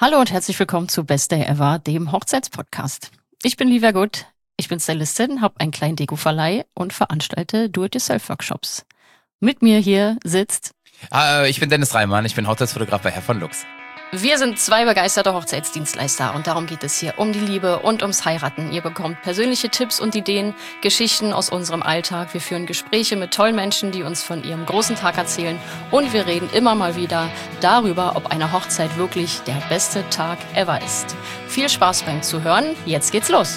Hallo und herzlich willkommen zu Best Day Ever, dem Hochzeitspodcast. Ich bin Livia Gut, ich bin Stylistin, habe einen kleinen Deko-Verleih und veranstalte Do-it-yourself-Workshops. Mit mir hier sitzt... Ich bin Dennis Reimann, ich bin Hochzeitsfotograf bei Herr von Lux. Wir sind zwei begeisterte Hochzeitsdienstleister und darum geht es hier um die Liebe und ums Heiraten. Ihr bekommt persönliche Tipps und Ideen, Geschichten aus unserem Alltag. Wir führen Gespräche mit tollen Menschen, die uns von ihrem großen Tag erzählen. Und wir reden immer mal wieder darüber, ob eine Hochzeit wirklich der beste Tag ever ist. Viel Spaß beim Zuhören. Jetzt geht's los.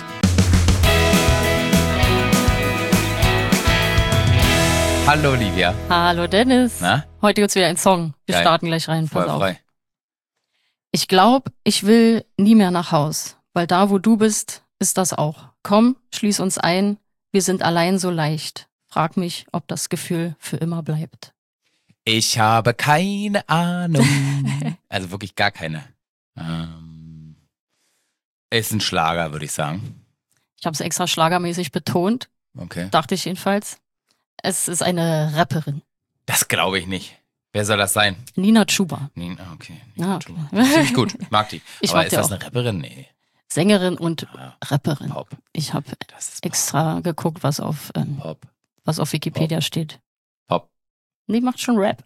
Hallo Livia. Hallo Dennis. Na? Heute gibt's wieder einen Song. Wir Geil. starten gleich rein. Pass Feuer auf. frei. Ich glaube, ich will nie mehr nach Haus, weil da, wo du bist, ist das auch. Komm, schließ uns ein, wir sind allein so leicht. Frag mich, ob das Gefühl für immer bleibt. Ich habe keine Ahnung. Also wirklich gar keine. Ist ein Schlager, würde ich sagen. Ich habe es extra schlagermäßig betont, Okay. dachte ich jedenfalls. Es ist eine Rapperin, Das glaube ich nicht. Wer soll das sein? Nina Chuba. Okay. Ja, Finde ich gut, ich mag die. Ich Aber mag ist die das auch. eine Rapperin? Nee. Sängerin und Ah, Rapperin. Pop. Ich habe Das ist extra geguckt, was auf Pop. Wikipedia steht. Pop. Nee, macht schon Rap.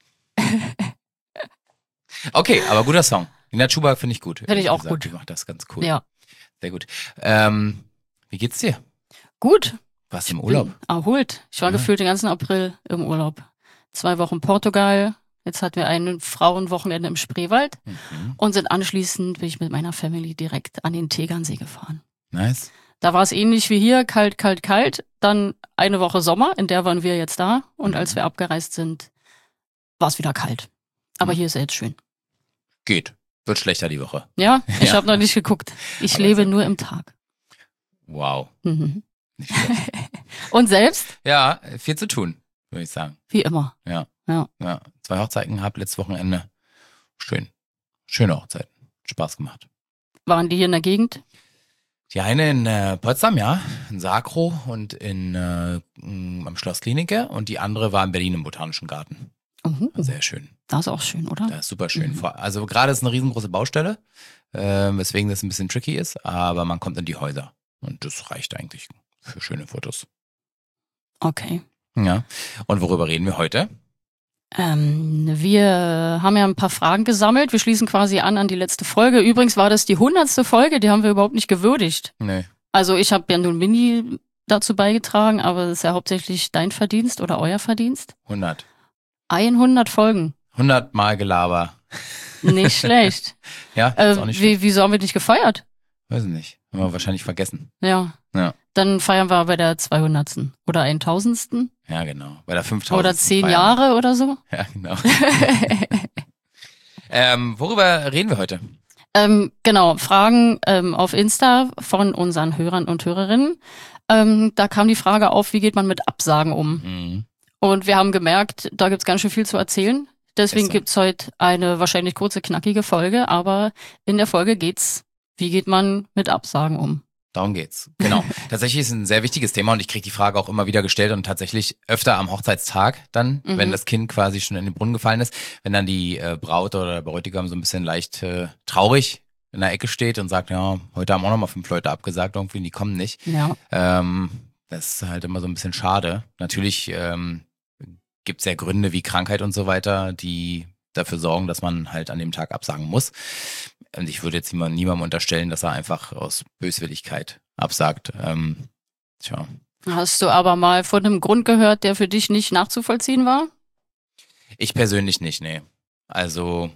Okay, aber guter Song. Nina Chuba finde ich gut. Finde ich auch Ehrlich gut. gesagt, Die macht das ganz cool. Ja, Sehr gut. Wie geht's dir? gut. Warst du im Urlaub? Bin erholt. Ich war Ah. gefühlt den ganzen April im Urlaub. 2 Wochen Portugal. Jetzt hatten wir ein Frauenwochenende im Spreewald. Mhm. Und sind anschließend bin ich mit meiner Family direkt an den Tegernsee gefahren. Nice. Da war es ähnlich wie hier, kalt, kalt, kalt. Dann eine Woche Sommer, in der waren wir jetzt da. Und als wir abgereist sind, war es wieder kalt. Aber hier ist es jetzt schön. Geht. Wird schlechter die Woche. Ja, ich Ja. habe noch nicht geguckt. Ich Aber lebe sehr nur im Tag. Wow. Mhm. Nicht schlecht. Und selbst? Ja, viel zu tun, würde ich sagen. Wie immer. Ja. Ja. 2 Hochzeiten gehabt, letztes Wochenende. Schön. Schöne Hochzeiten. Spaß gemacht. Waren die hier in der Gegend? Die eine in Potsdam, ja, in Sakro und am Schloss Klinike, und die andere war in Berlin im Botanischen Garten. War sehr schön. Das ist auch schön, oder? Das ist super schön. Also gerade ist eine riesengroße Baustelle, weswegen das ein bisschen tricky ist, aber man kommt in die Häuser und das reicht eigentlich für schöne Fotos. Okay. Ja. Und worüber reden wir heute? Wir haben ja ein paar Fragen gesammelt. Wir schließen quasi an die letzte Folge. Übrigens war das die 100. Folge, die haben wir überhaupt nicht gewürdigt. Nee. Also ich habe ja nur ein Mini dazu beigetragen, aber das ist ja hauptsächlich dein Verdienst oder euer Verdienst. 100. 100 Folgen. 100 Mal Gelaber. Nicht schlecht. Ja, ist auch nicht schlecht. Wieso haben wir nicht gefeiert? Weiß ich nicht. Haben wir wahrscheinlich vergessen. Ja. Ja. Dann feiern wir bei der 200. oder 1000. Ja, genau. Bei der 5000. Oder 10 Jahre oder so. Ja, genau. Worüber reden wir heute? Genau, Fragen auf Insta von unseren Hörern und Hörerinnen. Da kam die Frage auf, wie geht man mit Absagen um? Mhm. Und wir haben gemerkt, da gibt's ganz schön viel zu erzählen. Deswegen Ist so. gibt's heute eine wahrscheinlich kurze, knackige Folge. Aber in der Folge geht's, wie geht man mit Absagen um? Darum geht's. Genau. Tatsächlich ist ein sehr wichtiges Thema und ich kriege die Frage auch immer wieder gestellt und tatsächlich öfter am Hochzeitstag dann, wenn das Kind quasi schon in den Brunnen gefallen ist, wenn dann die Braut oder der Bräutigam so ein bisschen leicht traurig in der Ecke steht und sagt, ja, heute haben auch noch mal 5 Leute abgesagt, irgendwie, die kommen nicht. Ja. Das ist halt immer so ein bisschen schade. Natürlich gibt's ja Gründe wie Krankheit und so weiter, die dafür sorgen, dass man halt an dem Tag absagen muss. Und ich würde jetzt niemandem unterstellen, dass er einfach aus Böswilligkeit absagt. Tja. Hast du aber mal von einem Grund gehört, der für dich nicht nachzuvollziehen war? Ich persönlich nicht, nee. Also,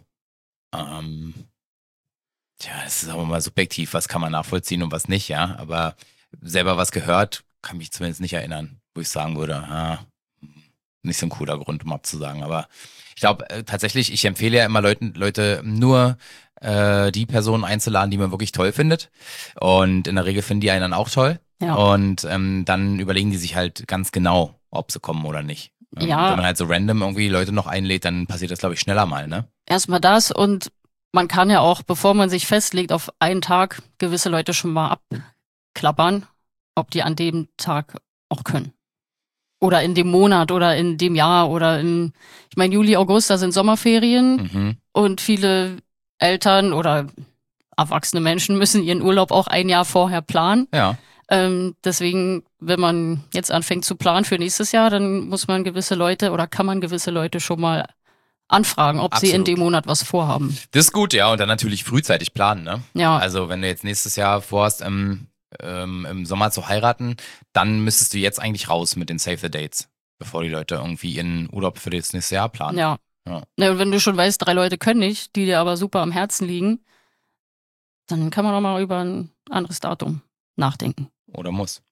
das ist aber mal subjektiv, was kann man nachvollziehen und was nicht, ja. Aber selber was gehört, kann mich zumindest nicht erinnern, wo ich sagen würde, nicht so ein cooler Grund, um abzusagen. Aber ich glaube tatsächlich, ich empfehle ja immer Leute nur die Personen einzuladen, die man wirklich toll findet. Und in der Regel finden die einen dann auch toll. Ja. Und dann überlegen die sich halt ganz genau, ob sie kommen oder nicht. Ja. Wenn man halt so random irgendwie Leute noch einlädt, dann passiert das, glaube ich, schneller mal, ne? Erstmal das und man kann ja auch, bevor man sich festlegt auf einen Tag, gewisse Leute schon mal abklappern, ob die an dem Tag auch können. Oder in dem Monat oder in dem Jahr oder ich meine, Juli, August, da sind Sommerferien und viele Eltern oder erwachsene Menschen müssen ihren Urlaub auch ein Jahr vorher planen. Ja. Deswegen, wenn man jetzt anfängt zu planen für nächstes Jahr, dann muss man gewisse Leute oder kann man gewisse Leute schon mal anfragen, ob sie in dem Monat was vorhaben. Das ist gut, ja. Und dann natürlich frühzeitig planen, ne? Ja. Also wenn du jetzt nächstes Jahr vorhast, im Sommer zu heiraten, dann müsstest du jetzt eigentlich raus mit den Save the Dates, bevor die Leute irgendwie ihren Urlaub für das nächste Jahr planen. Ja. Und wenn du schon weißt, 3 Leute können nicht, die dir aber super am Herzen liegen, dann kann man doch mal über ein anderes Datum nachdenken. Oder muss.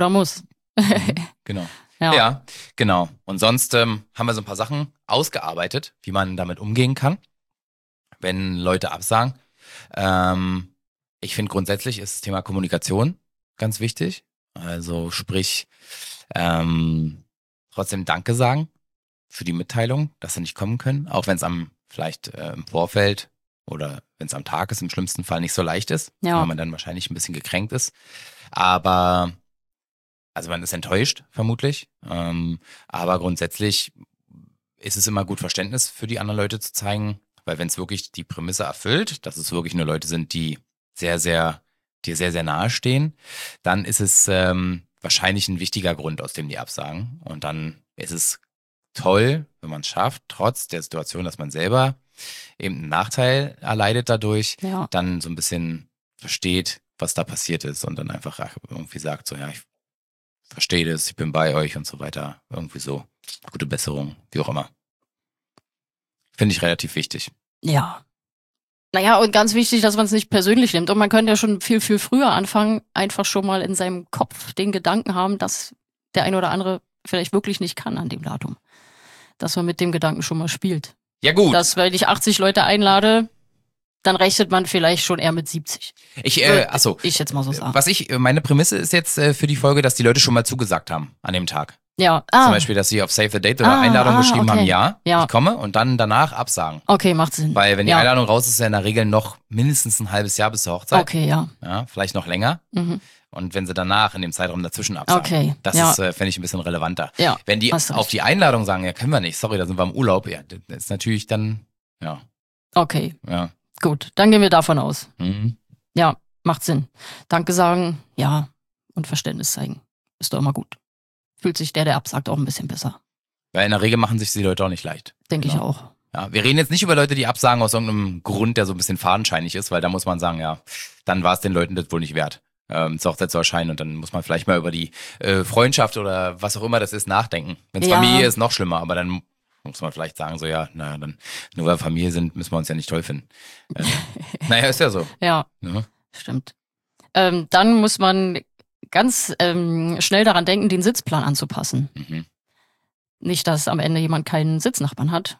Genau. Ja, genau. Und sonst haben wir so ein paar Sachen ausgearbeitet, wie man damit umgehen kann, wenn Leute absagen. Ich finde grundsätzlich ist das Thema Kommunikation ganz wichtig. Also sprich, trotzdem Danke sagen für die Mitteilung, dass sie nicht kommen können, auch wenn es vielleicht im Vorfeld oder wenn es am Tag ist, im schlimmsten Fall nicht so leicht ist, weil man dann wahrscheinlich ein bisschen gekränkt ist. Aber also man ist enttäuscht, vermutlich. Aber grundsätzlich ist es immer gut, Verständnis für die anderen Leute zu zeigen, weil wenn es wirklich die Prämisse erfüllt, dass es wirklich nur Leute sind, die dir sehr, sehr nahe stehen, dann ist es wahrscheinlich ein wichtiger Grund, aus dem die absagen. Und dann ist es toll, wenn man es schafft, trotz der Situation, dass man selber eben einen Nachteil erleidet dadurch, dann so ein bisschen versteht, was da passiert ist und dann einfach irgendwie sagt, so ja, ich verstehe das, ich bin bei euch und so weiter. Irgendwie so. Gute Besserung, wie auch immer. Finde ich relativ wichtig. Ja. Naja, und ganz wichtig, dass man es nicht persönlich nimmt. Und man könnte ja schon viel, viel früher anfangen, einfach schon mal in seinem Kopf den Gedanken haben, dass der eine oder andere vielleicht wirklich nicht kann an dem Datum. Dass man mit dem Gedanken schon mal spielt. Ja gut. Dass, wenn ich 80 Leute einlade, dann rechnet man vielleicht schon eher mit 70. Ich jetzt mal so sagen. Meine Prämisse ist jetzt für die Folge, dass die Leute schon mal zugesagt haben an dem Tag. Ja. Zum Beispiel, dass sie auf Save the Date oder Einladung geschrieben haben, ich komme und dann danach absagen. Okay, macht Sinn. Weil wenn die Einladung raus ist, ist ja in der Regel noch mindestens ein halbes Jahr bis zur Hochzeit. Okay, ja. Vielleicht noch länger. Mhm. Und wenn sie danach in dem Zeitraum dazwischen absagen, das ist, fände ich, ein bisschen relevanter. Ja, wenn die auf die Einladung sagen, ja, können wir nicht, sorry, da sind wir im Urlaub, ja, das ist natürlich dann, ja. Okay. Ja. Gut, dann gehen wir davon aus. Mhm. Ja, macht Sinn. Danke sagen, ja, und Verständnis zeigen. Ist doch immer gut. Fühlt sich der absagt, auch ein bisschen besser. Weil in der Regel machen sich die Leute auch nicht leicht. Denke ich auch. Ja, wir reden jetzt nicht über Leute, die absagen aus irgendeinem Grund, der so ein bisschen fadenscheinig ist, weil da muss man sagen, ja, dann war es den Leuten das wohl nicht wert, zur Hochzeit zu erscheinen und dann muss man vielleicht mal über die Freundschaft oder was auch immer das ist nachdenken. Wenn es Familie ist, noch schlimmer, aber dann muss man vielleicht sagen, so ja, naja, dann nur weil wir Familie sind, müssen wir uns ja nicht toll finden. Naja, ist ja so. Ja, stimmt. Dann muss man ganz schnell daran denken, den Sitzplan anzupassen. Mhm. Nicht, dass am Ende jemand keinen Sitznachbarn hat.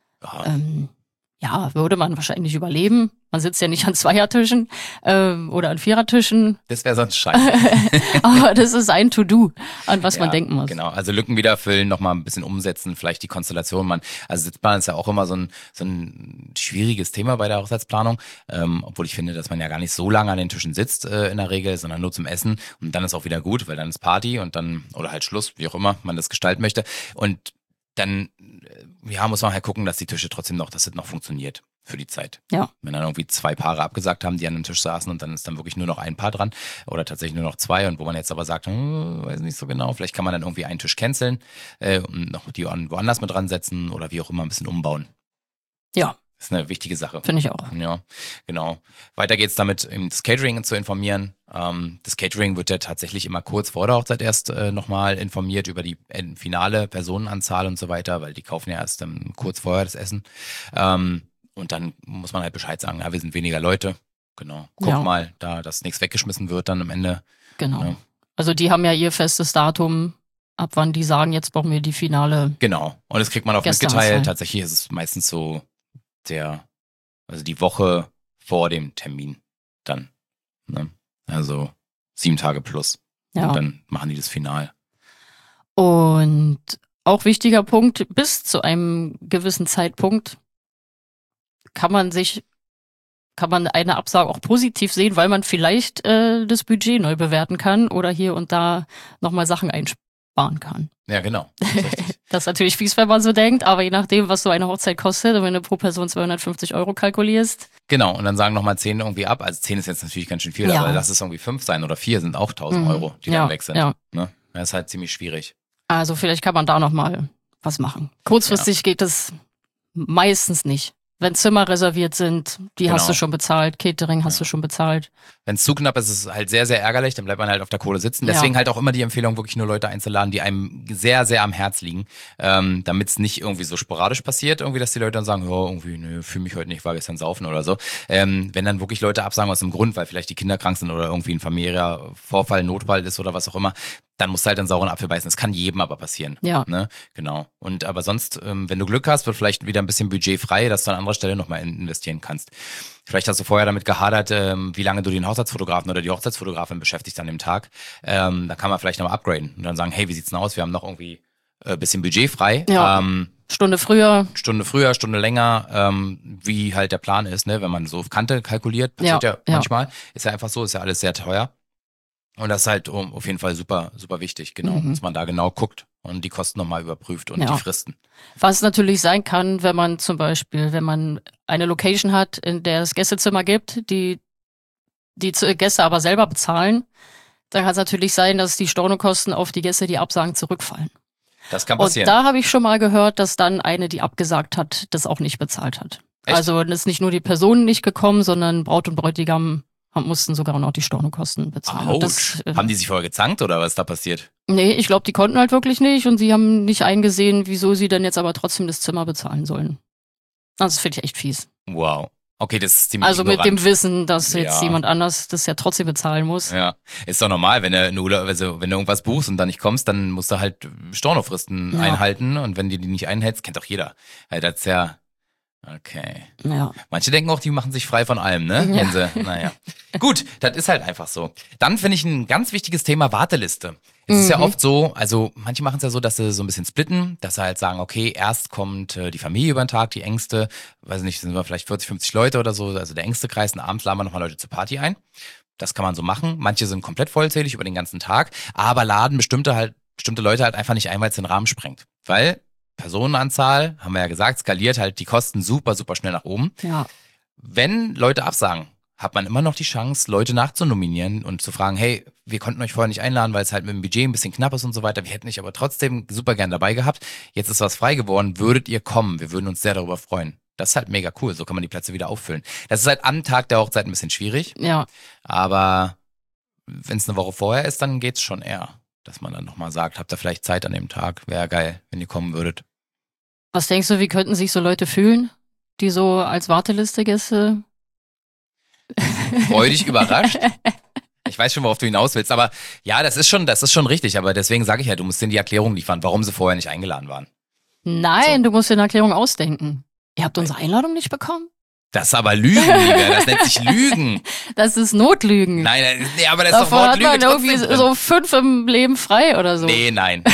Würde man wahrscheinlich überleben. Man sitzt ja nicht an Zweiertischen oder an Vierertischen. Das wäre sonst scheiße. Aber das ist ein To-Do, an was man denken muss. Genau, also Lücken wieder füllen, nochmal ein bisschen umsetzen, vielleicht die Konstellation. Also Sitzplan ist ja auch immer so ein schwieriges Thema bei der Hochzeitsplanung, obwohl ich finde, dass man ja gar nicht so lange an den Tischen sitzt in der Regel, sondern nur zum Essen. Und dann ist auch wieder gut, weil dann ist Party und dann, oder halt Schluss, wie auch immer man das gestalten möchte. Und dann muss man halt gucken, dass die Tische trotzdem noch, dass es noch funktioniert für die Zeit. Ja. Wenn dann irgendwie 2 Paare abgesagt haben, die an einem Tisch saßen und dann ist dann wirklich nur noch ein Paar dran oder tatsächlich nur noch 2 und wo man jetzt aber sagt, weiß nicht so genau, vielleicht kann man dann irgendwie einen Tisch canceln und noch die woanders mit dran setzen oder wie auch immer ein bisschen umbauen. Ja. Das ist eine wichtige Sache. Finde ich auch. Ja, genau. Weiter geht's damit, das Catering zu informieren. Das Catering wird ja tatsächlich immer kurz vor der Hochzeit erst nochmal informiert über die finale Personenanzahl und so weiter, weil die kaufen ja erst kurz vorher das Essen. Und dann muss man halt Bescheid sagen, ja, wir sind weniger Leute. Genau. Guck mal, dass nichts weggeschmissen wird dann am Ende. Genau. Ja. Also die haben ja ihr festes Datum, ab wann die sagen, jetzt brauchen wir die finale. Genau. Und das kriegt man auch mitgeteilt. Tatsächlich ist es meistens so die Woche vor dem Termin dann. Ne? Also 7 Tage plus. Ja. Und dann machen die das Final. Und auch wichtiger Punkt, bis zu einem gewissen Zeitpunkt kann man eine Absage auch positiv sehen, weil man vielleicht das Budget neu bewerten kann oder hier und da nochmal Sachen einsparen kann. Ja, genau. Das ist richtig. Das ist natürlich fies, wenn man so denkt, aber je nachdem, was so eine Hochzeit kostet, und wenn du pro Person 250 € kalkulierst. Genau, und dann sagen nochmal 10 irgendwie ab. Also 10 ist jetzt natürlich ganz schön viel, aber lass es irgendwie 5 sein oder 4 sind auch 1.000 €, die dann weg sind. Ja. Ne? Das ist halt ziemlich schwierig. Also vielleicht kann man da nochmal was machen. Kurzfristig geht es meistens nicht. Wenn Zimmer reserviert sind, die hast du schon bezahlt, Catering hast du schon bezahlt. Wenn es zu knapp ist, ist es halt sehr, sehr ärgerlich, dann bleibt man halt auf der Kohle sitzen. Deswegen halt auch immer die Empfehlung, wirklich nur Leute einzuladen, die einem sehr, sehr am Herz liegen, damit es nicht irgendwie so sporadisch passiert, irgendwie, dass die Leute dann sagen, ja, irgendwie, nö, fühle mich heute nicht, war gestern saufen oder so. Wenn dann wirklich Leute absagen aus dem Grund, weil vielleicht die Kinder krank sind oder irgendwie ein familiärer Vorfall, Notfall ist oder was auch immer, dann musst du halt einen sauren Apfel beißen. Das kann jedem aber passieren. Ja. Ne? Genau. Und aber sonst, wenn du Glück hast, wird vielleicht wieder ein bisschen Budget frei, dass du an anderer Stelle nochmal investieren kannst. Vielleicht hast du vorher damit gehadert, wie lange du den Hochzeitsfotografen oder die Hochzeitsfotografin beschäftigst an dem Tag. Da kann man vielleicht nochmal upgraden und dann sagen, hey, wie sieht's denn aus? Wir haben noch irgendwie ein bisschen Budget frei. Ja. Stunde früher, Stunde länger, wie halt der Plan ist, ne? Wenn man so auf Kante kalkuliert, passiert ja manchmal. Ist ja einfach so, ist ja alles sehr teuer. Und das ist halt auf jeden Fall super, super wichtig, genau, dass man da genau guckt und die Kosten nochmal überprüft und die Fristen. Was natürlich sein kann, wenn man zum Beispiel, wenn man eine Location hat, in der es Gästezimmer gibt, die Gäste aber selber bezahlen, dann kann es natürlich sein, dass die Stornokosten auf die Gäste, die absagen, zurückfallen. Das kann passieren. Und da habe ich schon mal gehört, dass dann eine, die abgesagt hat, das auch nicht bezahlt hat. Echt? Also ist nicht nur die Person nicht gekommen, sondern Braut und Bräutigam mussten sogar noch die Stornokosten bezahlen. Ouch. Haben die sich vorher gezankt oder was ist da passiert? Nee, ich glaube, die konnten halt wirklich nicht und sie haben nicht eingesehen, wieso sie denn jetzt aber trotzdem das Zimmer bezahlen sollen. Das finde ich echt fies. Wow. Okay, das ist ziemlich Also ignorant. mit dem Wissen, dass jetzt jemand anders das ja trotzdem bezahlen muss. Ja, ist doch normal, wenn du irgendwas buchst und dann nicht kommst, dann musst du halt Stornofristen einhalten und wenn du die nicht einhältst, kennt doch jeder. Das ist ja... Okay. Ja. Manche denken auch, die machen sich frei von allem, ne? Ja. Wenn sie, naja. Gut, das ist halt einfach so. Dann finde ich ein ganz wichtiges Thema Warteliste. Es ist ja oft so, also manche machen es ja so, dass sie so ein bisschen splitten, dass sie halt sagen, okay, erst kommt die Familie über den Tag, die engste, weiß nicht, sind wir vielleicht 40, 50 Leute oder so, also der engste Kreis und abends laden wir nochmal Leute zur Party ein. Das kann man so machen. Manche sind komplett vollzählig über den ganzen Tag, aber laden bestimmte Leute halt einfach nicht ein, weil es den Rahmen sprengt. Weil Personenanzahl, haben wir ja gesagt, skaliert halt die Kosten super, super schnell nach oben. Ja. Wenn Leute absagen, hat man immer noch die Chance, Leute nachzunominieren und zu fragen, hey, wir konnten euch vorher nicht einladen, weil es halt mit dem Budget ein bisschen knapp ist und so weiter. Wir hätten euch aber trotzdem super gern dabei gehabt. Jetzt ist was frei geworden. Würdet ihr kommen? Wir würden uns sehr darüber freuen. Das ist halt mega cool. So kann man die Plätze wieder auffüllen. Das ist halt am Tag der Hochzeit ein bisschen schwierig. Ja. Aber wenn es eine Woche vorher ist, dann geht's schon eher. Dass man dann nochmal sagt, habt ihr vielleicht Zeit an dem Tag? Wäre geil, wenn ihr kommen würdet. Was denkst du, wie könnten sich so Leute fühlen, die so als Warteliste-Gäste? Freudig überrascht. Ich weiß schon, worauf du hinaus willst, aber ja, das ist schon richtig, aber deswegen sage ich ja, du musst denen die Erklärung liefern, warum sie vorher nicht eingeladen waren. Nein, du musst dir eine Erklärung ausdenken. Ihr habt unsere Einladung nicht bekommen? Das ist aber Lügen, Liebe. Das nennt sich Lügen. Das ist Notlügen. Nein, nee, aber das ist doch Davor hat Wortlüge man irgendwie trotzdem drin. so 5 im Leben frei oder so. Nee, nein.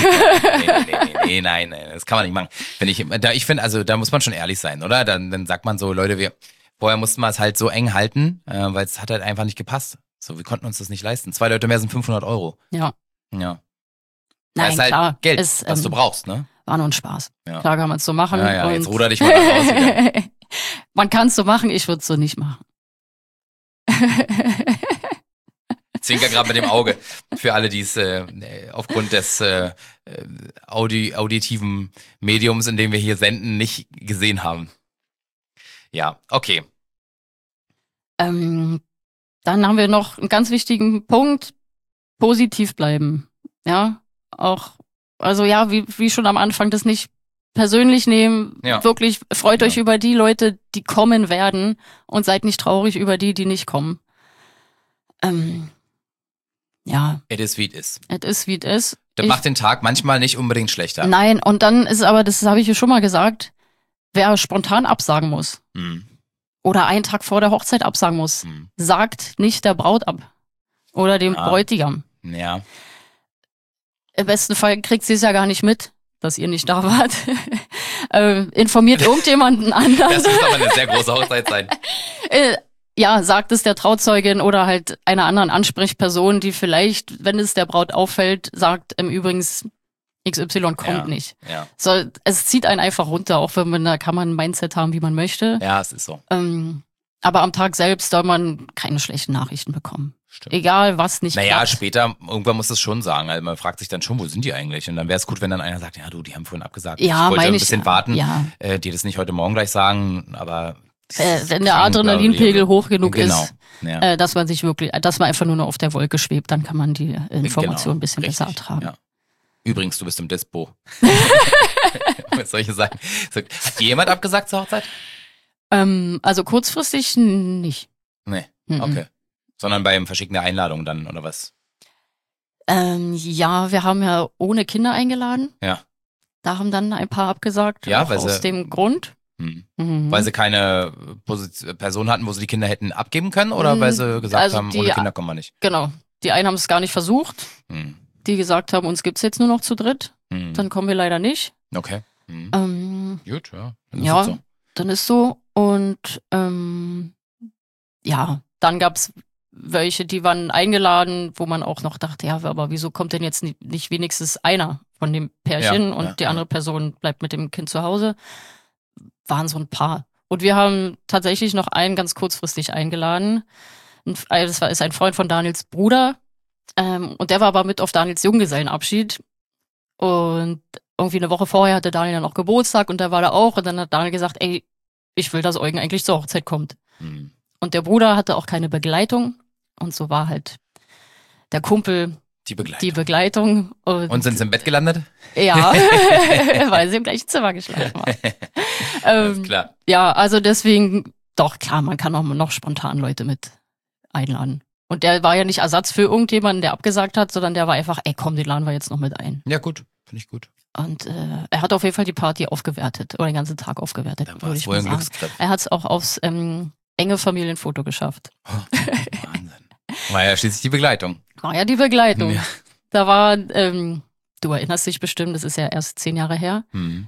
Nein, das kann man nicht machen. Ich finde, also da muss man schon ehrlich sein, oder? Dann sagt man so, Leute, vorher mussten wir es halt so eng halten, weil es hat halt einfach nicht gepasst. So, wir konnten uns das nicht leisten. 2 Leute mehr sind 500 €. Ja. Ja. Nein, das ist halt klar. Geld, was du brauchst, ne? War nur ein Spaß. Ja. Klar kann man es so machen. Ja, jetzt ruder dich mal da raus wieder. Man kann es so machen, ich würde es so nicht machen. Zwinker gerade mit dem Auge. Für alle, die es aufgrund des auditiven Mediums, in dem wir hier senden, nicht gesehen haben. Ja, okay. Dann haben wir noch einen ganz wichtigen Punkt. Positiv bleiben. Ja, auch, also ja, wie schon am Anfang, das nicht persönlich nehmen. Ja. Wirklich, freut euch über die Leute, die kommen werden und seid nicht traurig über die nicht kommen. Ja. It is wie it is. It is wie it is. Das macht den Tag manchmal nicht unbedingt schlechter. Nein, und dann ist aber, das habe ich ja schon mal gesagt, wer spontan absagen muss oder einen Tag vor der Hochzeit absagen muss, sagt nicht der Braut ab oder dem Bräutigam. Ja. Im besten Fall kriegt sie es ja gar nicht mit, dass ihr nicht da wart. Informiert irgendjemanden anderen. Das muss aber eine sehr große Hochzeit sein. Ja, sagt es der Trauzeugin oder halt einer anderen Ansprechperson, die vielleicht, wenn es der Braut auffällt, sagt, übrigens, XY kommt nicht. Ja. So, es zieht einen einfach runter, auch wenn da kann man ein Mindset haben, wie man möchte. Ja, es ist so. Aber am Tag selbst soll man keine schlechten Nachrichten bekommen. Stimmt. Egal, was nicht Naja, klappt. später, irgendwann muss es schon sagen. Also man fragt sich dann schon, wo sind die eigentlich? Und dann wäre es gut, wenn dann einer sagt, ja du, die haben vorhin abgesagt. Ja, ich wollte ein meine ich, bisschen warten, ja. dir das nicht heute Morgen gleich sagen, aber wenn der Adrenalinpegel hoch genug ist, ja. dass man einfach nur noch auf der Wolke schwebt, dann kann man die Information ein bisschen besser ertragen. Ja. Übrigens, du bist im Dispo. Solche Sachen. Hat dir jemand abgesagt zur Hochzeit? Also kurzfristig nicht. Nee, okay. Sondern beim Verschicken der Einladung dann, oder was? Ja, wir haben ja ohne Kinder eingeladen. Ja. Da haben dann ein paar abgesagt, ja, auch aus dem Grund. Weil sie keine Person hatten, wo sie die Kinder hätten abgeben können, oder weil sie gesagt haben, ohne Kinder kommen wir nicht? Genau. Die einen haben es gar nicht versucht. Die gesagt haben, uns gibt's jetzt nur noch zu dritt. Dann kommen wir leider nicht. Okay. Gut, ja. Dann ist ja, so. Dann ist so. Und ja, dann gab's welche, die waren eingeladen, wo man auch noch dachte, ja, aber wieso kommt denn jetzt nicht wenigstens einer von dem Pärchen und die andere Person bleibt mit dem Kind zu Hause? Waren so ein paar. Und wir haben tatsächlich noch einen ganz kurzfristig eingeladen. Das ist ein Freund von Daniels Bruder. Und der war aber mit auf Daniels Junggesellenabschied. Und irgendwie eine Woche vorher hatte Daniel dann auch Geburtstag und der war da auch. Und dann hat Daniel gesagt, ey, ich will, dass Eugen eigentlich zur Hochzeit kommt. Und der Bruder hatte auch keine Begleitung. Und so war halt der Kumpel die Begleitung. Und sind sie im Bett gelandet? Ja, weil sie im gleichen Zimmer geschlafen haben. Alles klar. Ja, also deswegen, doch klar, man kann auch noch spontan Leute mit einladen. Und der war ja nicht Ersatz für irgendjemanden, der abgesagt hat, sondern der war einfach, ey komm, den laden wir jetzt noch mit ein. Ja gut, finde ich gut. Und er hat auf jeden Fall die Party aufgewertet, oder den ganzen Tag aufgewertet, würde ich mal sagen. Er hat es auch aufs enge Familienfoto geschafft. Oh, Wahnsinn. War ja schließlich die Begleitung. War ja die Begleitung. Ja. Da war, du erinnerst dich bestimmt, das ist ja erst 10 Jahre her.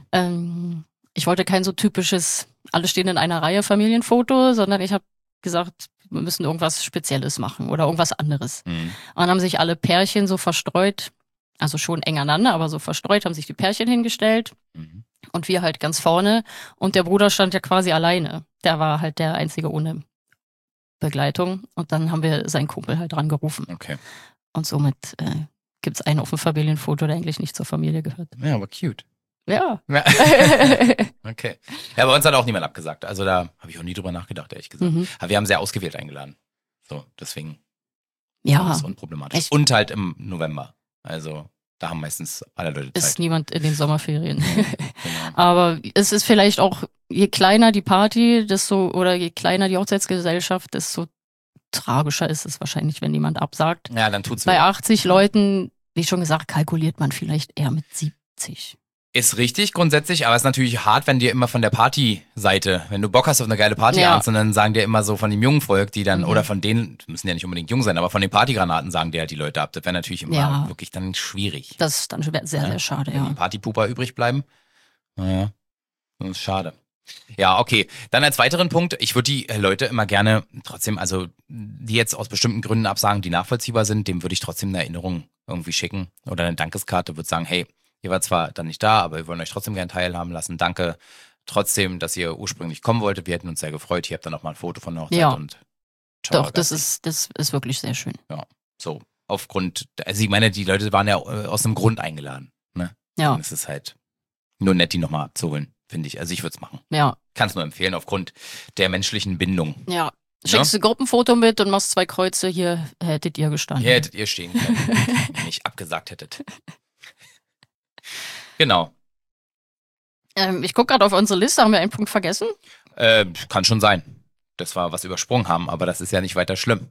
Ich wollte kein so typisches, alle stehen in einer Reihe Familienfoto, sondern ich habe gesagt, wir müssen irgendwas Spezielles machen oder irgendwas anderes. Und dann haben sich alle Pärchen so verstreut, also schon eng aneinander, aber so verstreut, haben sich die Pärchen hingestellt und wir halt ganz vorne. Und der Bruder stand ja quasi alleine. Der war halt der Einzige ohne Begleitung. Und dann haben wir seinen Kumpel halt dran gerufen. Okay. Und somit gibt's einen auf dem Familienfoto, der eigentlich nicht zur Familie gehört. Ja, aber cute. Ja. Okay. Ja, bei uns hat auch niemand abgesagt. Also da habe ich auch nie drüber nachgedacht, ehrlich gesagt. Aber wir haben sehr ausgewählt eingeladen. So, deswegen ist es unproblematisch. Echt? Und halt im November. Also da haben meistens alle Leute Zeit. Ist niemand in den Sommerferien. Genau. Aber es ist vielleicht auch, je kleiner die Party, oder je kleiner die Hochzeitsgesellschaft, desto tragischer ist es wahrscheinlich, wenn jemand absagt. Ja, dann tut's weh. Bei 80 Leuten, wie schon gesagt, kalkuliert man vielleicht eher mit 70. Ist richtig grundsätzlich, aber es ist natürlich hart, wenn dir immer von der Partyseite, wenn du Bock hast auf eine geile Party abends, und dann sagen dir immer so von dem jungen Volk, die dann, oder von denen, müssen ja nicht unbedingt jung sein, aber von den Partygranaten sagen dir halt die Leute ab. Das wäre natürlich immer wirklich dann schwierig. Das ist dann sehr, sehr schade, wenn die Partypuper übrig bleiben. Naja, das ist schade. Ja, okay. Dann als weiteren Punkt, ich würde die Leute immer gerne trotzdem, also die jetzt aus bestimmten Gründen absagen, die nachvollziehbar sind, dem würde ich trotzdem eine Erinnerung irgendwie schicken oder eine Dankeskarte, würde sagen, hey, ihr wart zwar dann nicht da, aber wir wollen euch trotzdem gerne teilhaben lassen. Danke trotzdem, dass ihr ursprünglich kommen wolltet. Wir hätten uns sehr gefreut. Hier habt ihr nochmal ein Foto von der Hochzeit. Und doch, das ist wirklich sehr schön. Ja, so aufgrund, also ich meine, die Leute waren ja aus einem Grund eingeladen. Ne? Ja. Und es ist halt nur nett, die nochmal abzuholen, finde ich. Also ich würde es machen. Ja. Kann es nur empfehlen, aufgrund der menschlichen Bindung. Ja. Schickst du ein Gruppenfoto mit und machst 2 Kreuze, hier hättet ihr gestanden. Hier hättet ihr stehen können, wenn ihr nicht abgesagt hättet. Genau. Ich gucke gerade auf unsere Liste, haben wir einen Punkt vergessen? Kann schon sein, dass wir was übersprungen haben, aber das ist ja nicht weiter schlimm.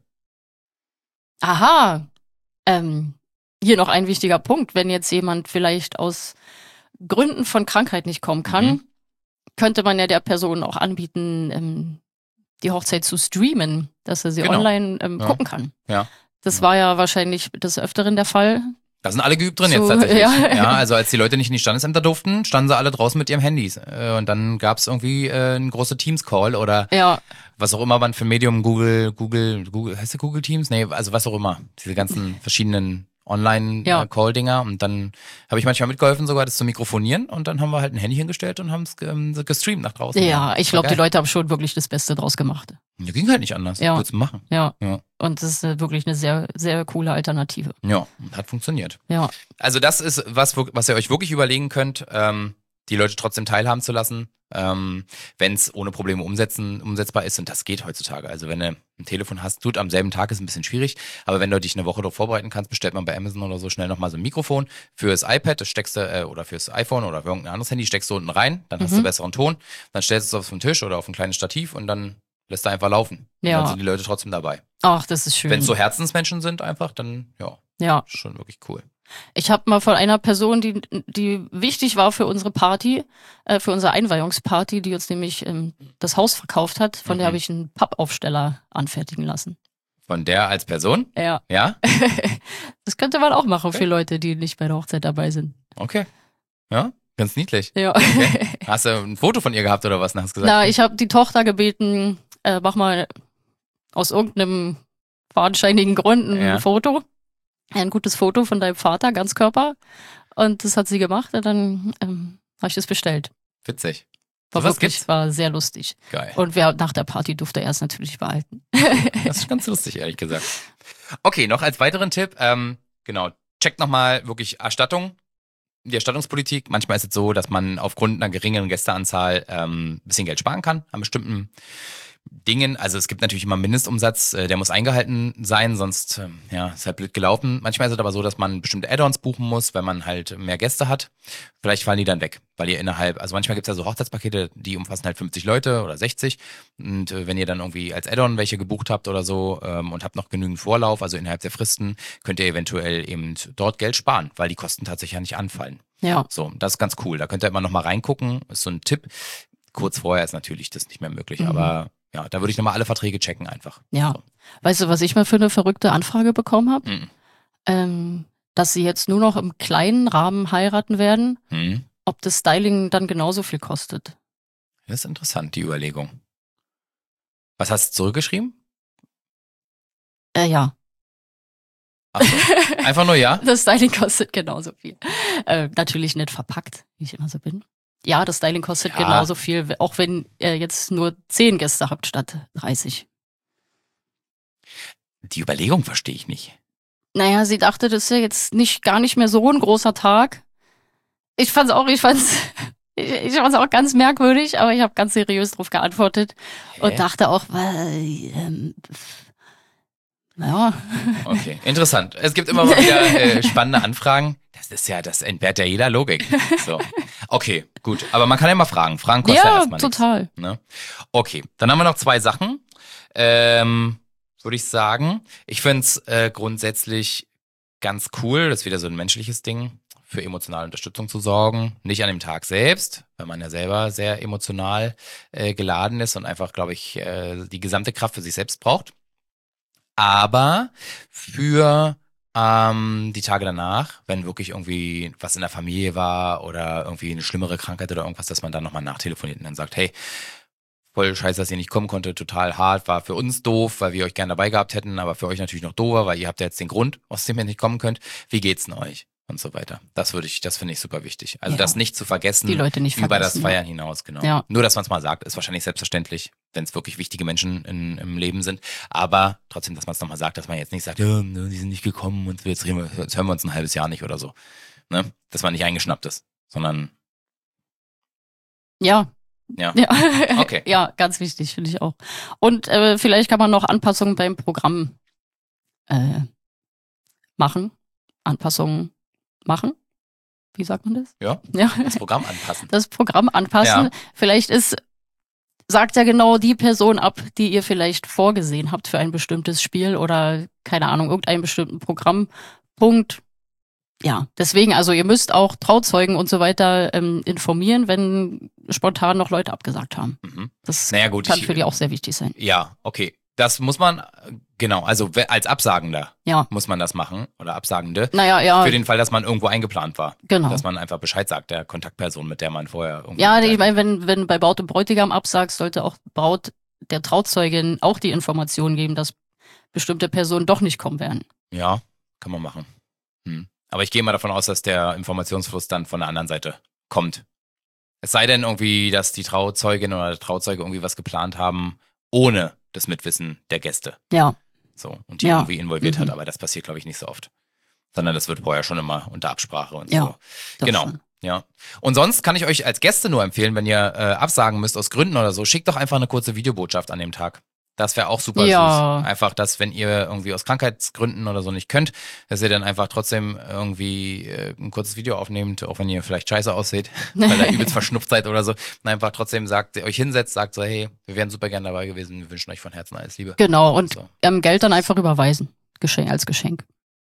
Aha. Hier noch ein wichtiger Punkt. Wenn jetzt jemand vielleicht aus Gründen von Krankheit nicht kommen kann, könnte man ja der Person auch anbieten, die Hochzeit zu streamen, dass er sie online gucken kann. Ja. Das war ja wahrscheinlich des Öfteren der Fall. Da sind alle geübt drin jetzt tatsächlich. Ja, also als die Leute nicht in die Standesämter durften, standen sie alle draußen mit ihrem Handys. Und dann gab es irgendwie einen großen Teams-Call oder was auch immer man für Medium, Google, heißt der Google Teams? Nee, also was auch immer. Diese ganzen verschiedenen Online-Call-Dinger. Und dann habe ich manchmal mitgeholfen, sogar das zu mikrofonieren. Und dann haben wir halt ein Handy hingestellt und haben es gestreamt nach draußen. Ja, ich glaube, die Leute haben schon wirklich das Beste draus gemacht. Ja, ging halt nicht anders. Ja. Was willst du machen? Ja. Und das ist wirklich eine sehr, sehr coole Alternative. Ja, hat funktioniert. Ja. Also das ist was ihr euch wirklich überlegen könnt, die Leute trotzdem teilhaben zu lassen, wenn es ohne Probleme umsetzbar ist. Und das geht heutzutage. Also wenn du ein Telefon hast, tut am selben Tag, ist ein bisschen schwierig. Aber wenn du dich eine Woche darauf vorbereiten kannst, bestellt man bei Amazon oder so schnell nochmal so ein Mikrofon fürs iPad, das steckst du, oder fürs iPhone oder für irgendein anderes Handy, steckst du unten rein, dann hast du besseren Ton, dann stellst du es auf den Tisch oder auf ein kleines Stativ und dann lässt du einfach laufen. Ja. Und dann sind die Leute trotzdem dabei. Ach, das ist schön. Wenn es so Herzensmenschen sind einfach, dann ja. Schon wirklich cool. Ich habe mal von einer Person, die wichtig war für unsere Party, für unsere Einweihungsparty, die uns nämlich das Haus verkauft hat, von der habe ich einen Pappaufsteller anfertigen lassen. Von der als Person? Ja. Ja? Das könnte man auch machen für Leute, die nicht bei der Hochzeit dabei sind. Okay. Ja, ganz niedlich. Ja. Okay. Hast du ein Foto von ihr gehabt oder was? Hast du gesagt? Na, ich habe die Tochter gebeten, mach mal aus irgendeinem fadenscheinigen Grund ein Foto. Ein gutes Foto von deinem Vater, Ganzkörper. Und das hat sie gemacht und dann habe ich das bestellt. Witzig. War sehr lustig. Geil. Und nach der Party durfte er es natürlich behalten. Das ist ganz lustig, ehrlich gesagt. Okay, noch als weiteren Tipp, checkt nochmal wirklich die Erstattungspolitik. Manchmal ist es so, dass man aufgrund einer geringeren Gästeanzahl ein bisschen Geld sparen kann an bestimmten Dingen. Also es gibt natürlich immer einen Mindestumsatz, der muss eingehalten sein, sonst ist halt blöd gelaufen. Manchmal ist es aber so, dass man bestimmte Add-ons buchen muss, wenn man halt mehr Gäste hat. Vielleicht fallen die dann weg, weil ihr also manchmal gibt es ja so Hochzeitspakete, die umfassen halt 50 Leute oder 60. Und wenn ihr dann irgendwie als Add-on welche gebucht habt oder so und habt noch genügend Vorlauf, also innerhalb der Fristen, könnt ihr eventuell eben dort Geld sparen, weil die Kosten tatsächlich ja nicht anfallen. Ja. So, das ist ganz cool. Da könnt ihr immer noch mal reingucken. Ist so ein Tipp. Kurz vorher ist natürlich das nicht mehr möglich, aber ja, da würde ich nochmal alle Verträge checken einfach. Ja. So. Weißt du, was ich mal für eine verrückte Anfrage bekommen habe? Dass sie jetzt nur noch im kleinen Rahmen heiraten werden, ob das Styling dann genauso viel kostet. Das ist interessant, die Überlegung. Was hast du zurückgeschrieben? Ja. Ach so. Einfach nur ja? Das Styling kostet genauso viel. Natürlich nicht verpackt, wie ich immer so bin. Ja, das Styling kostet genauso viel, auch wenn ihr jetzt nur 10 Gäste habt statt 30. Die Überlegung verstehe ich nicht. Naja, sie dachte, das ist ja jetzt gar nicht mehr so ein großer Tag. Ich fand's auch ganz merkwürdig, aber ich habe ganz seriös drauf geantwortet und dachte auch, naja. Okay, interessant. Es gibt immer mal wieder spannende Anfragen. Das entbehrt ja jeder Logik. So. Okay, gut. Aber man kann ja mal fragen. Fragen kostet ja erstmal nichts. Ja, total. Ne? Okay, dann haben wir noch 2 Sachen. Würde ich sagen. Ich finde es grundsätzlich ganz cool, das ist wieder so ein menschliches Ding, für emotionale Unterstützung zu sorgen. Nicht an dem Tag selbst, weil man ja selber sehr emotional geladen ist und einfach, glaube ich, die gesamte Kraft für sich selbst braucht. Aber für die Tage danach, wenn wirklich irgendwie was in der Familie war oder irgendwie eine schlimmere Krankheit oder irgendwas, dass man dann nochmal nachtelefoniert und dann sagt, hey, voll scheiße, dass ihr nicht kommen konntet, total hart, war für uns doof, weil wir euch gerne dabei gehabt hätten, aber für euch natürlich noch doofer, weil ihr habt ja jetzt den Grund, aus dem ihr nicht kommen könnt. Wie geht's denn euch? Und so weiter. Das finde ich super wichtig. Also das nicht zu vergessen, die Leute nicht über das Feiern hinaus, genau. Ja. Nur, dass man es mal sagt, ist wahrscheinlich selbstverständlich, wenn es wirklich wichtige Menschen im Leben sind. Aber trotzdem, dass man es nochmal sagt, dass man jetzt nicht sagt, ja, die sind nicht gekommen und jetzt hören wir uns ein halbes Jahr nicht oder so. Ne? Dass man nicht eingeschnappt ist, sondern Ja. Okay. Ja, ganz wichtig, finde ich auch. Und vielleicht kann man noch Anpassungen beim Programm machen. Wie sagt man das? Ja. Das Programm anpassen. Das Programm anpassen. Ja. Vielleicht sagt ja genau die Person ab, die ihr vielleicht vorgesehen habt für ein bestimmtes Spiel oder, keine Ahnung, irgendeinen bestimmten Programmpunkt. Ja, deswegen, also ihr müsst auch Trauzeugen und so weiter informieren, wenn spontan noch Leute abgesagt haben. Das kann für die auch sehr wichtig sein. Ja, okay. Das muss man, genau, also als Absagender muss man das machen oder Absagende. Naja, ja. Für den Fall, dass man irgendwo eingeplant war. Genau. Dass man einfach Bescheid sagt, der Kontaktperson, mit der man vorher irgendwie... Ja, ich meine, wenn bei Braut und Bräutigam absagst, sollte auch Braut der Trauzeugin auch die Information geben, dass bestimmte Personen doch nicht kommen werden. Ja, kann man machen. Aber ich gehe mal davon aus, dass der Informationsfluss dann von der anderen Seite kommt. Es sei denn irgendwie, dass die Trauzeugin oder der Trauzeuge irgendwie was geplant haben, ohne das Mitwissen der Gäste. Ja. So, und die irgendwie involviert hat, aber das passiert, glaube ich, nicht so oft. Sondern das wird vorher schon immer unter Absprache und so. Genau. Schon. Ja. Und sonst kann ich euch als Gäste nur empfehlen, wenn ihr absagen müsst aus Gründen oder so, schickt doch einfach eine kurze Videobotschaft an dem Tag. Das wäre auch super süß. Einfach, dass wenn ihr irgendwie aus Krankheitsgründen oder so nicht könnt, dass ihr dann einfach trotzdem irgendwie ein kurzes Video aufnehmt, auch wenn ihr vielleicht scheiße aussieht, weil ihr übelst verschnupft seid oder so. Und einfach trotzdem euch hinsetzt, sagt so, hey, wir wären super gern dabei gewesen, wir wünschen euch von Herzen alles Liebe. Genau, und so. Geld dann einfach überweisen. Als Geschenk.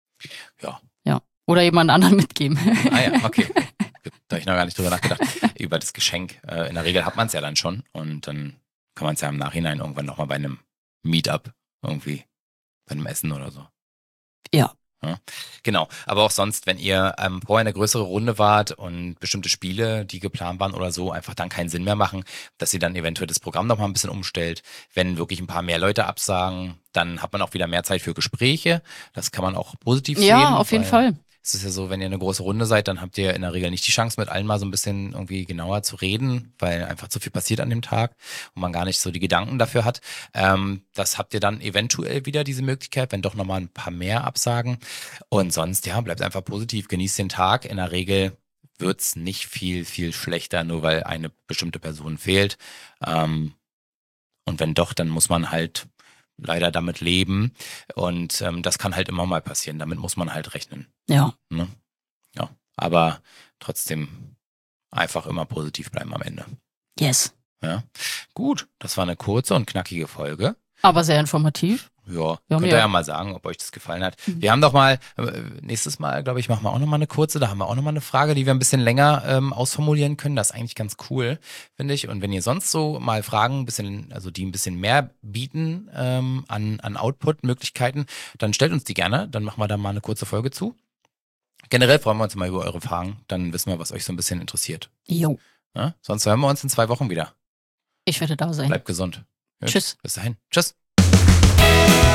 Ja. Ja. Oder jemand anderen mitgeben. Ah ja, okay. Da habe ich noch gar nicht drüber nachgedacht. Über das Geschenk. In der Regel hat man es ja dann schon und dann kann man es ja im Nachhinein irgendwann nochmal bei einem Meetup irgendwie, bei einem Essen oder so. Ja. Genau, aber auch sonst, wenn ihr vorher eine größere Runde wart und bestimmte Spiele, die geplant waren oder so, einfach dann keinen Sinn mehr machen, dass ihr dann eventuell das Programm nochmal ein bisschen umstellt. Wenn wirklich ein paar mehr Leute absagen, dann hat man auch wieder mehr Zeit für Gespräche. Das kann man auch positiv sehen. Ja, auf jeden Fall. Es ist ja so, wenn ihr eine große Runde seid, dann habt ihr in der Regel nicht die Chance, mit allen mal so ein bisschen irgendwie genauer zu reden, weil einfach zu viel passiert an dem Tag und man gar nicht so die Gedanken dafür hat. Das habt ihr dann eventuell wieder diese Möglichkeit, wenn doch nochmal ein paar mehr absagen. Und sonst, ja, bleibt einfach positiv, genießt den Tag. In der Regel wird's nicht viel, viel schlechter, nur weil eine bestimmte Person fehlt. Und wenn doch, dann muss man halt leider damit leben und das kann halt immer mal passieren, damit muss man halt rechnen. Ja. Ne? Ja, aber trotzdem einfach immer positiv bleiben am Ende. Yes. Ja, gut, das war eine kurze und knackige Folge. Aber sehr informativ. Ja, könnt ihr ja mal sagen, ob euch das gefallen hat. Wir haben doch mal, nächstes Mal, glaube ich, machen wir auch nochmal eine kurze, da haben wir auch nochmal eine Frage, die wir ein bisschen länger ausformulieren können. Das ist eigentlich ganz cool, finde ich. Und wenn ihr sonst so mal Fragen, die ein bisschen mehr bieten an Output-Möglichkeiten, dann stellt uns die gerne, dann machen wir da mal eine kurze Folge zu. Generell freuen wir uns mal über eure Fragen, dann wissen wir, was euch so ein bisschen interessiert. Jo. Ja? Sonst hören wir uns in 2 Wochen wieder. Ich werde da sein. Bleibt gesund. Tschüss. Bis dahin. Tschüss.